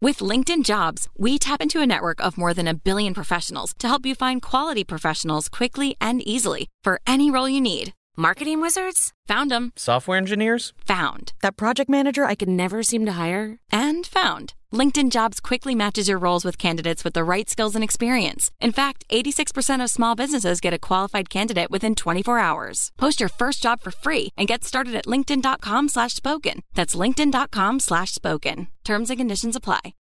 With LinkedIn Jobs, we tap into a network of more than 1 billion professionals to help you find quality professionals quickly and easily for any role you need. Marketing wizards? Found them. Software engineers? Found. That project manager I could never seem to hire? And found. LinkedIn Jobs quickly matches your roles with candidates with the right skills and experience. In fact, 86% of small businesses get a qualified candidate within 24 hours. Post your first job for free and get started at linkedin.com/spoken. That's linkedin.com/spoken. Terms and conditions apply.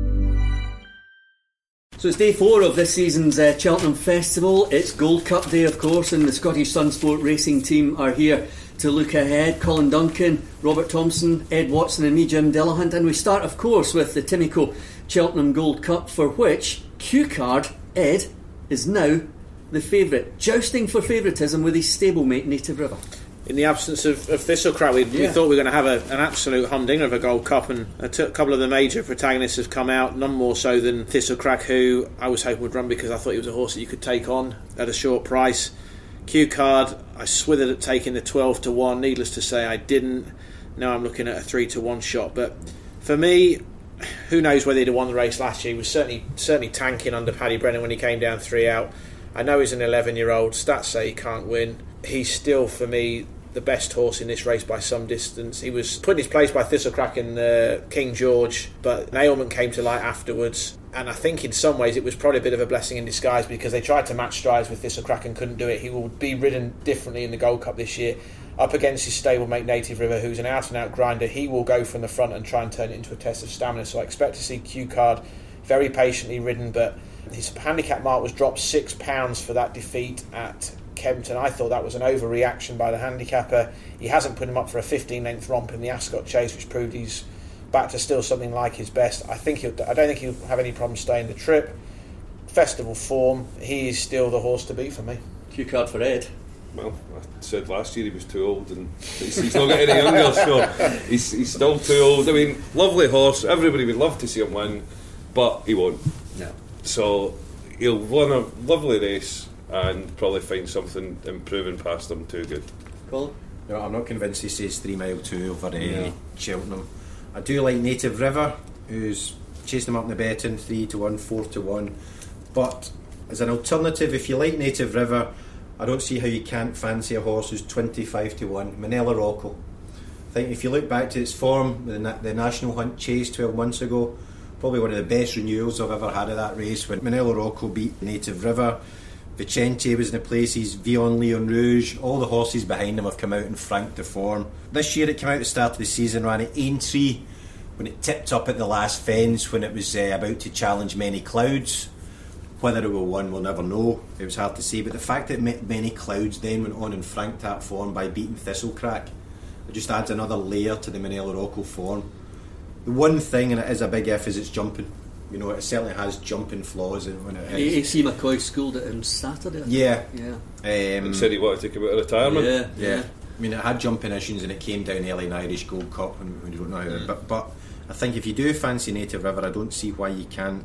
So it's day 4 of this season's Cheltenham Festival. It's Gold Cup day, of course, and the Scottish Sunsport Racing team are here to look ahead. Colin Duncan, Robert Thompson, Ed Watson and me, Jim Dillahunt. And we start, of course, with the Timiko Cheltenham Gold Cup, for which Q-Card, Ed, is now the favourite, jousting for favouritism with his stablemate Native River. In the absence of Thistlecrack, we thought we were going to have an absolute humdinger of a Gold Cup, and a couple of the major protagonists have come out, none more so than Thistlecrack, who I was hoping would run because I thought he was a horse that you could take on at a short price. Q-Card, I swithered at taking the 12-1, needless to say I didn't. Now I'm looking at a 3-1 shot, but for me, who knows whether he'd have won the race last year. He was certainly tanking under Paddy Brennan when he came down 3 out. I know he's an 11-year-old, stats say he can't win. He's still, for me, the best horse in this race by some distance. He was put in his place by Thistlecrack in King George, but an ailment came to light afterwards, and I think in some ways it was probably a bit of a blessing in disguise because they tried to match strides with Thistlecrack and couldn't do it. He will be ridden differently in the Gold Cup this year. Up against his stablemate Native River, who's an out-and-out grinder, he will go from the front and try and turn it into a test of stamina. So I expect to see Q-Card very patiently ridden, but his handicap mark was dropped £6 for that defeat at Kempton. I thought that was an overreaction by the handicapper. He hasn't put him up for a 15-length romp in the Ascot Chase, which proved he's back to still something like his best. I don't think he'll have any problem staying the trip. Festival form, he is still the horse to beat for me. Q-Card for Ed. Well, I said last year he was too old, and he's not getting any younger, so he's still too old. I mean, lovely horse, everybody would love to see him win, but he won't. No. So he'll run a lovely race and probably find something improving past them too good. Colin? No, I'm not convinced he says 3 mile 2 over Cheltenham. I do like Native River, who's chasing him up in the betting, 3-1, 4-1. But as an alternative, if you like Native River, I don't see how you can't fancy a horse who's 25-1, Manila Rocco. I think if you look back to its form, the National Hunt Chase 12 months ago, probably one of the best renewals I've ever had of that race when Manila Rocco beat Native River. Vicente was in the places, Vion Leon Rouge, all the horses behind him have come out in frank to form. This year it came out at the start of the season, ran at Aintree when it tipped up at the last fence when it was about to challenge Many Clouds. Whether it will win, we'll never know. It was hard to say, but the fact that Many Clouds then went on in frank tap form by beating Thistlecrack, it just adds another layer to the Manila Rocco form. The one thing, and it is a big if, is it's jumping. You know, it certainly has jumping flaws when it is. AC McCoy schooled it on Saturday. Yeah. Said he wanted to come out of retirement. Yeah. I mean, it had jumping issues and it came down early in Irish Gold Cup when you don't know how. But I think if you do fancy Native River, I don't see why you can't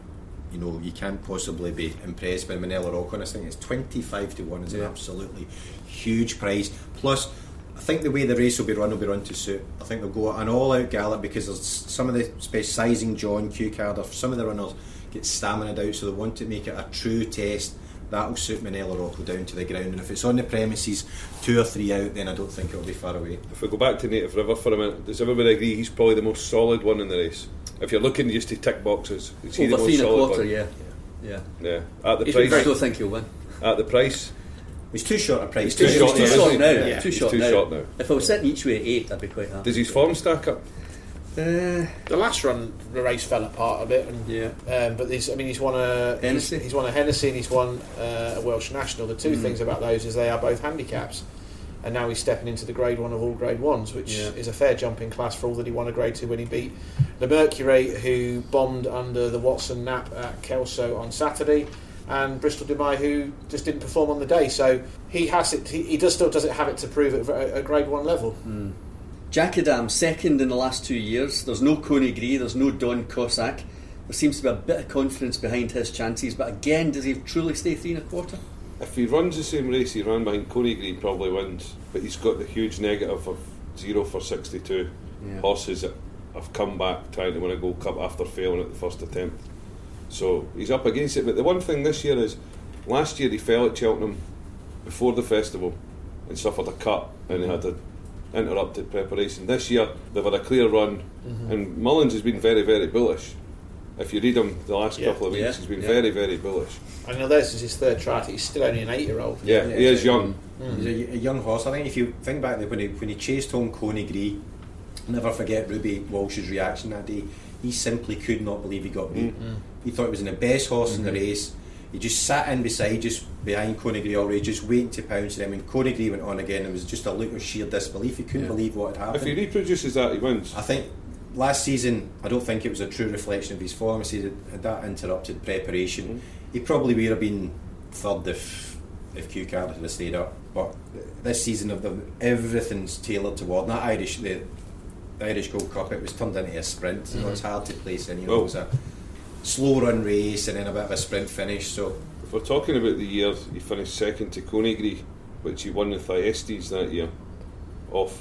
possibly be impressed by Manila Rocco. And I think it's 25-1 is an absolutely huge price. Plus, I think the way the race will be run to suit. I think they'll go an all-out gallop because there's some of the sizing John Q-Card, or some of the runners get stamina out, so they want to make it a true test. That'll suit Manila Rocco down to the ground, and if it's on the premises 2 or 3 out, then I don't think it'll be far away. If we go back to Native River for a minute, does everybody agree he's probably the most solid one in the race? If you're looking just to tick boxes, is he the most solid one? Yeah. At the price, I still think he'll win. At the price, he's too short a price. He's too short now. Yeah. Too short now. If I was sitting each way at 8, I'd be quite happy. Does his form stack up? The last run, the race fell apart a bit, and but he's won a Hennessy. He's won a Hennessy and he's won a Welsh National. The two things about those is they are both handicaps, and now he's stepping into the Grade 1 of all Grade 1s, which is a fair jump in class for all that he won a Grade 2 when he beat the Mercury, who bombed under the Watson Nap at Kelso on Saturday, and Bristol Dubai, who just didn't perform on the day. So he has it. He still doesn't have it to prove at a Grade 1 level. Jackadam, second in the last 2 years. There's no Coney Gree, there's no Don Cossack. There seems to be a bit of confidence behind his chances, but again, does he truly stay 3 1/4? If he runs the same race he ran behind Coney Green, probably wins, but he's got the huge negative of 0 for 62 horses at have come back trying to win a Gold Cup after failing at the first attempt. So he's up against it. But the one thing this year is, last year he fell at Cheltenham before the festival and suffered a cut, and he had interrupted preparation. This year they've had a clear run, and Mullins has been very, very bullish. If you read him the last couple of weeks, he's been very, very bullish. I know this is his third try. He's still only an 8-year-old. Yeah, he is young. He's a young horse. I think if you think back when he chased home Coney Gree, never forget Ruby Walsh's reaction that day. He simply could not believe he got beat. He thought he was in the best horse in the race. He just sat in behind Coney Gree already, just waiting to pounce at him. When Coney Gree went on again, it was just a look of sheer disbelief. He couldn't believe what had happened. If he reproduces that, he wins. I think last season, I don't think it was a true reflection of his form. I said that interrupted preparation. He probably would have been third if QCard had stayed up. But this season, everything's tailored toward that the Irish Gold Cup. It was turned into a sprint. So it's hard to place in. It was a slow run race and then a bit of a sprint finish. So if we're talking about the year, he finished second to Coney Gree, which he won the Thyestes that year, off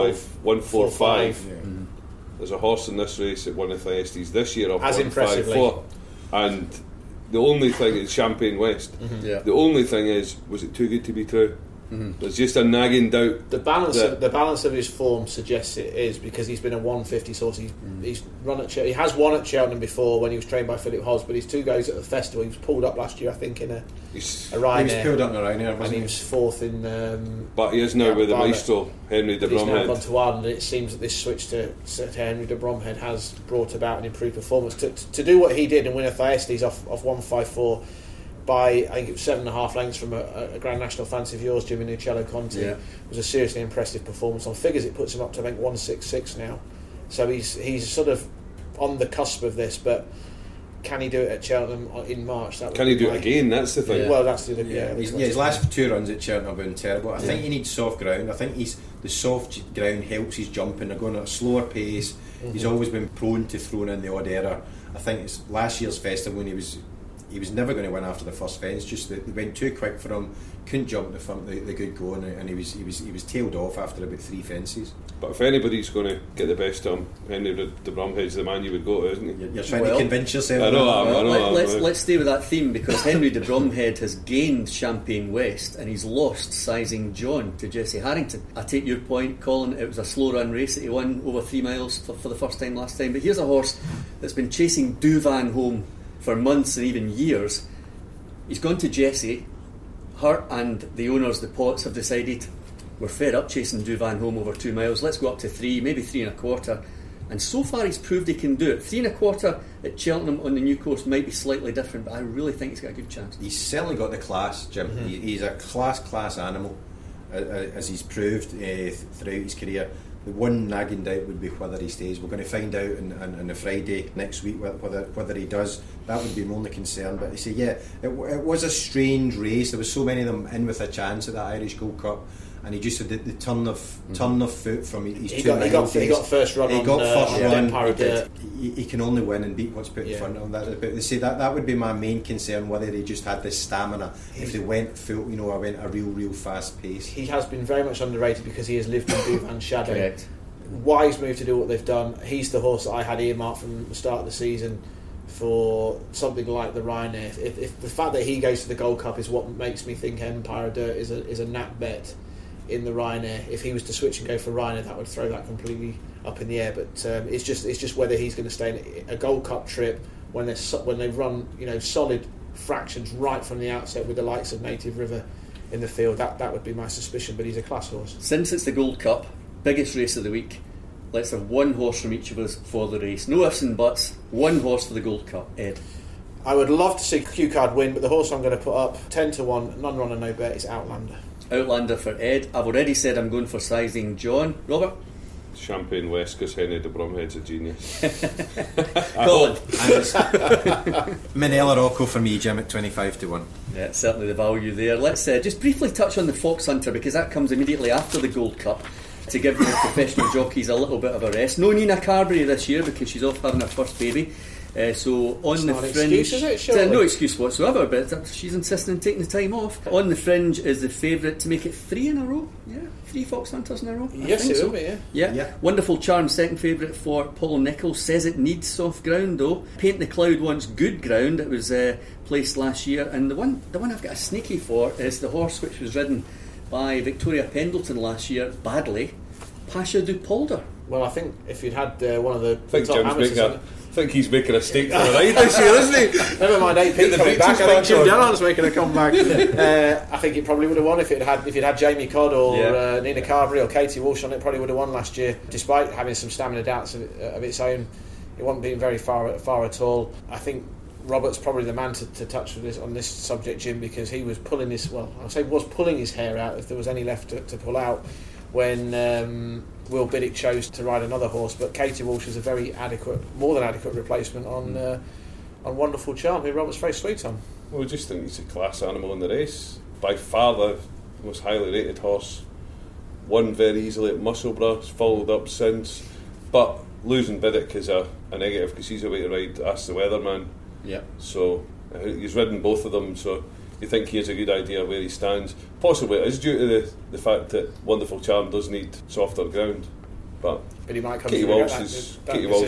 145. There's a horse in this race that won the Thyestes this year off 154, and the only thing is Champagne West. The only thing is, was it too good to be true? There's just a nagging doubt. The balance of his form suggests it is, because he's been a 150 horse. He has won at Cheltenham before when he was trained by Philip Hobbs, but his 2 goes at the festival. He was pulled up last year, I think, in a Ryanair. He was pulled up in a Ryanair, and he was fourth in. But he is now with the maestro Henry de Bromhead. He's now gone to Ireland, and it seems that this switch to Henry de Bromhead has brought about an improved performance. To do what he did and win a Thyestes off 154. By, I think it was 7.5 lengths from a Grand National fancy of yours, Jimmy Nuccello Conti. It was a seriously impressive performance. On figures, it puts him up to, I think, 166 now. So he's sort of on the cusp of this, but can he do it at Cheltenham in March? Can he do it again? That's the thing. Well, that's the his last 2 runs at Cheltenham have been terrible. I think he needs soft ground. I think the soft ground helps his jumping. They're going at a slower pace. He's always been prone to throwing in the odd error. I think it's last year's festival when he was never going to win after the first fence. Just they went too quick for him. Couldn't jump the good go, and he was tailed off after about 3 fences. But if anybody's going to get the best of him, Henry de Bromhead's the man you would go to, isn't he? You're trying to convince yourself. I know. Let's stay with that theme, because Henry de Bromhead has gained Champagne West and he's lost Sizing John to Jesse Harrington. I take your point, Colin. It was a slow run race that he won over 3 miles for the first time last time. But here's a horse that's been chasing Duvan home for months and even years. He's gone to Jesse. Her and the owners, the Potts, have decided we're fed up chasing Duvan home over 2 miles. Let's go up to 3, maybe 3.25. And so far he's proved he can do it. 3.25 at Cheltenham on the new course might be slightly different, but I really think he's got a good chance. He's certainly got the class, Jim. He's a class animal, as he's proved throughout his career. The one nagging doubt would be whether he stays. We're going to find out on the Friday next week whether he does. That would be my only concern. But you say, it was a strange race. There was so many of them in with a chance at that Irish Gold Cup, and he just had the turn of foot from his he got first run. He can only win and beat what's put in front of him. But they say that would be my main concern, whether he just had this stamina. If they went full, went a real fast pace. He has been very much underrated because he has lived in Duvan's shadow. Correct. Wise move to do what they've done. He's the horse that I had earmarked from the start of the season for something like the Ryanair. If the fact that he goes to the Gold Cup is what makes me think Empire Dirt is a nap bet in the Ryanair. If he was to switch and go for Ryanair, that would throw that completely up in the air. But it's just whether he's going to stay in a Gold Cup trip when they run solid fractions right from the outset with the likes of Native River in the field. That would be my suspicion. But he's a class horse. Since it's the Gold Cup, biggest race of the week, let's have one horse from each of us for the race. No ifs and buts. One horse for the Gold Cup. Ed. I would love to see QCard win, but the horse I'm going to put up 10-1, none runner, no bet, is Outlander. Outlander for Ed. I've already said I'm going for Sizing John. Robert? Champagne West, because Henry de Bromhead's a genius. Colin? Minella Rocco for me, Jim, at 25-1. Yeah, certainly the value there. Let's just briefly touch on the Fox Hunter, because that comes immediately after the Gold Cup, to give the professional jockeys a little bit of a rest. No Nina Carberry this year because she's off having her first baby. So on the fringe, excuse, is it? Surely? No excuse whatsoever. But she's insisting on taking the time off. On the fringe is the favourite to make it 3 in a row. Yeah, 3 Fox Hunters in a row. Yes, it will be. Yeah. Wonderful Charm, second favourite for Paul Nicholls. Says it needs soft ground though. Paint the Cloud wants good ground. It was placed last year, and the one I've got a sneaky for is the horse which was ridden by Victoria Pendleton last year badly, Pasha du Polder. Well, I think if you'd had one of the top amateurs, I think he's making a stake for the ride this year, isn't he? Never mind AP coming back. I think Jim Dillon's making a comeback. I think it probably would have won if you'd had Jamie Codd or Nina Carberry or Katie Walsh on it. Probably would have won last year, despite having some stamina doubts of its own. It wasn't being very far at all. I think Robert's probably the man to touch on this subject, Jim, because he was pulling his hair out if there was any left to pull out when Will Biddick chose to ride another horse. But Katie Walsh is a very more than adequate replacement on Wonderful Charm, who Robert's very sweet on. Well, I just think he's a class animal in the race. By far the most highly rated horse. Won very easily at Musselburgh, followed up since. But losing Biddick is a negative because he's away to ride Ask the Weatherman. Yeah. So he's ridden both of them, so you think he has a good idea where he stands. Possibly it is due to the fact that Wonderful Charm does need softer ground. But he might come Katie Walsh is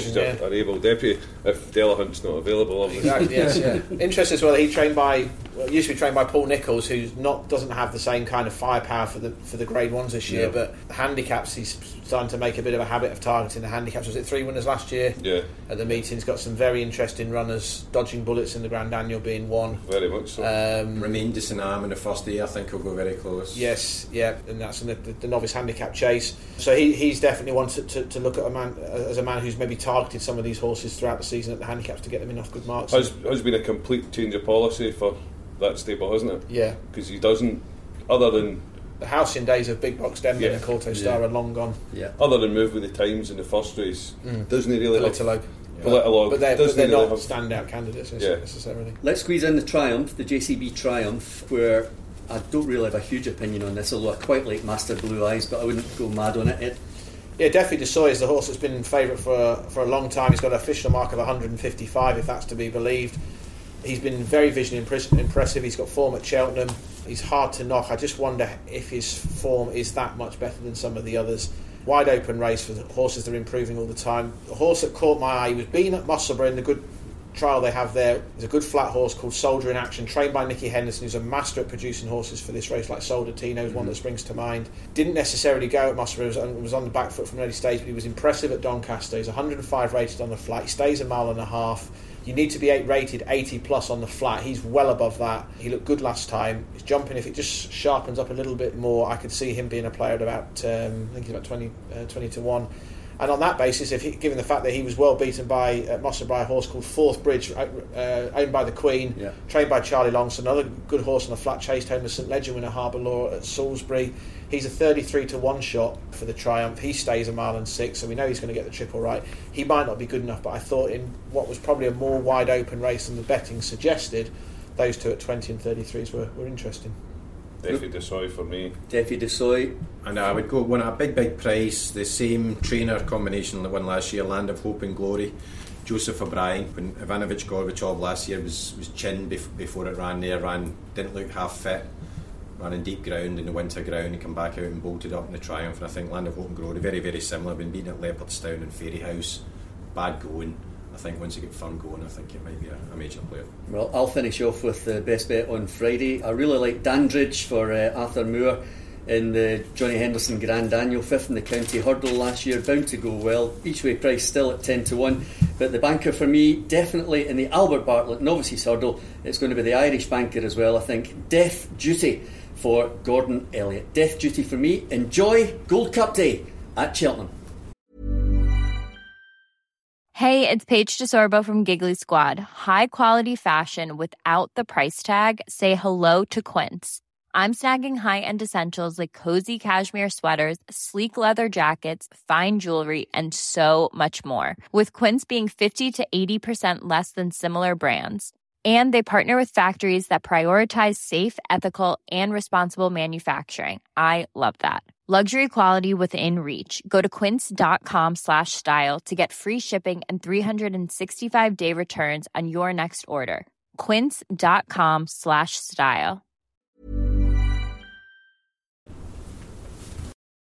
an able deputy if Delahunt's not available, obviously. Exactly, yes, yeah. Interesting as well that used to be trained by Paul Nicholls, who doesn't have the same kind of firepower for the Grade 1s this year, but the handicaps, he's starting to make a bit of a habit of targeting the handicaps. Was it 3 winners last year? Yeah. At the meetings, got some very interesting runners, Dodging Bullets in the Grand Annual being one. Very much so. Remain de Sanam in the first day, I think he'll go very close. Yes, yeah, and that's in the novice handicap chase. So he's definitely one to look at a man who's maybe targeted some of these horses throughout the season at the handicaps to get them enough good marks. Has been a complete change of policy for that stable, hasn't it? Yeah. Because he doesn't, other than the halcyon days of Big Box Denman and Corto Star are long gone. Yeah. Other than move with the times in the first race, doesn't he really? Politologue. But they're not standout candidates necessarily. Let's squeeze in the Triumph, the JCB Triumph, where I don't really have a huge opinion on this, although I quite like Master Blue Eyes, but I wouldn't go mad on it. Yeah, Defi Desoy is the horse that's been in favourite for a long time. He's got an official mark of 155, if that's to be believed. He's been very visually impressive. He's got form at Cheltenham. He's hard to knock. I just wonder if his form is that much better than some of the others. Wide open race for the horses that are improving all the time. The horse that caught my eye, he was being at Musselburgh in the good trial they have there. There's a good flat horse called Soldier in Action, trained by Nicky Henderson, who's a master at producing horses for this race, like Soldatino is one that springs to mind. Didn't necessarily go at Musselburgh, was on the back foot from an early stage, but he was impressive at Doncaster. He's 105 rated on the flat. He stays 1.5 miles. You need to be rated 80 plus on the flat. He's well above that. He looked good last time. He's jumping. If it just sharpens up a little bit more, I could see him being a player at about, I think he's about 20 to 1. And on that basis, given the fact that he was well beaten by Musselburgh by a horse called Fourth Bridge, owned by the Queen, trained by Charlie Longson, another good horse on the flat, chased home the St Leger winner Harbour Law at Salisbury. He's a 33 to 1 shot for the Triumph. He stays 1.6 miles, so we know he's going to get the triple right. He might not be good enough, but I thought in what was probably a more wide open race than the betting suggested, those two at 20 and 33s were interesting. Defi Desoy for me. Defi Desoy. And I would go one at a big price, the same trainer combination that won last year, Land of Hope and Glory. Joseph O'Brien, when Ivanovic Gorbachev last year was chinned before it didn't look half fit, ran in deep ground in the winter ground and come back out and bolted up in the Triumph. And I think Land of Hope and Glory, very, very similar, been beaten at Leopardstown and Fairyhouse, bad going. I think once you get firm going, I think it might be a major player. Well, I'll finish off with the best bet on Friday. I really like Dandridge for Arthur Moore in the Johnny Henderson Grand Annual, 5th in the county hurdle last year, bound to go well. Each way price still at 10 to 1. But the banker for me, definitely in the Albert Bartlett Novices hurdle, it's going to be the Irish banker as well, I think. Death Duty for Gordon Elliott. Death Duty for me. Enjoy Gold Cup Day at Cheltenham. Hey, it's Paige DeSorbo from Giggly Squad. High quality fashion without the price tag. Say hello to Quince. I'm snagging high-end essentials like cozy cashmere sweaters, sleek leather jackets, fine jewelry, and so much more. With Quince being 50 to 80% less than similar brands. And they partner with factories that prioritize safe, ethical, and responsible manufacturing. I love that. Luxury quality within reach. Go to quince.com/style to get free shipping and 365-day returns on your next order. Quince.com/style.